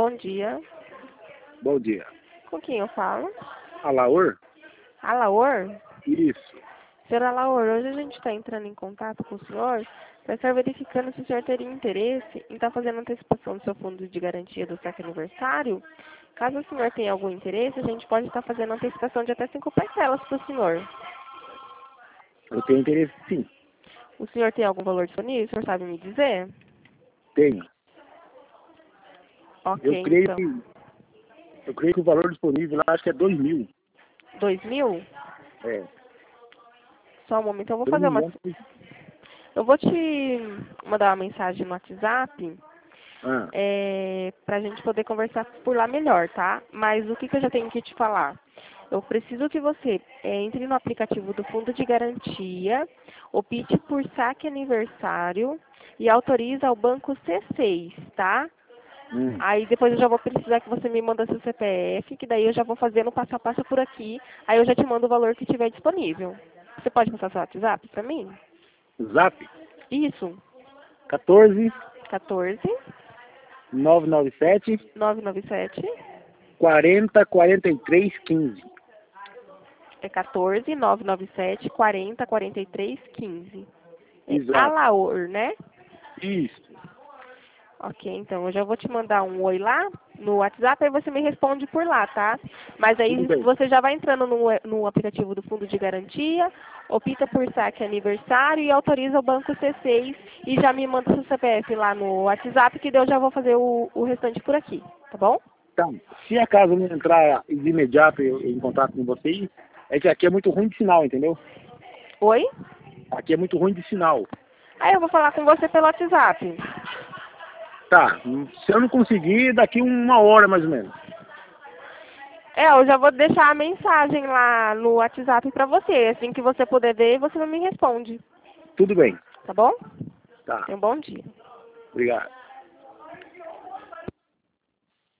Bom dia. Bom dia. Com quem eu falo? Alaor? Alaor? Isso. Senhor Alaor, hoje a gente está entrando em contato com o senhor para estar verificando se o senhor teria interesse em estar fazendo antecipação do seu fundo de garantia do saque aniversário. Caso o senhor tenha algum interesse, a gente pode estar fazendo antecipação de até 5 parcelas para o senhor. Eu tenho interesse, sim. O senhor tem algum valor disponível? O senhor sabe me dizer? Tenho. Ok, então. Eu creio que o valor disponível lá acho que é 2.000. 2.000? É. Só um momento, eu vou Se eu não fazer me uma... engano, Eu vou te mandar uma mensagem no WhatsApp Ah, para a gente poder conversar por lá melhor, tá? Mas o que eu já tenho que te falar? Eu preciso que você entre no aplicativo do Fundo de Garantia, opte por saque aniversário e autorize ao banco C6, tá? Aí depois eu já vou precisar que você me manda seu CPF, que daí eu já vou fazendo passo a passo por aqui, aí eu já te mando o valor que tiver disponível. Você pode passar seu WhatsApp para mim? Zap Isso. 14 14 997 997 40 43 15. é 14 997 40 43 15. É Exato. Alaor, né? Isso. Ok, então eu já vou te mandar um oi lá no WhatsApp, aí você me responde por lá, tá? Mas aí Tudo bem. você já vai entrando no aplicativo do Fundo de Garantia, opta por saque aniversário e autoriza o banco C6 e já me manda seu CPF lá no WhatsApp, que daí eu já vou fazer o restante por aqui, tá bom? Então, se acaso eu não entrar de imediato em contato com vocês, é que aqui é muito ruim de sinal, entendeu? Oi? Aqui é muito ruim de sinal. Aí eu vou falar com você pelo WhatsApp. Tá, se eu não conseguir, daqui 1 hora mais ou menos. Eu já vou deixar a mensagem lá no WhatsApp pra você. Assim que você puder ver, você me responde. Tudo bem. Tá bom? Tá, Tenha um bom dia. obrigado.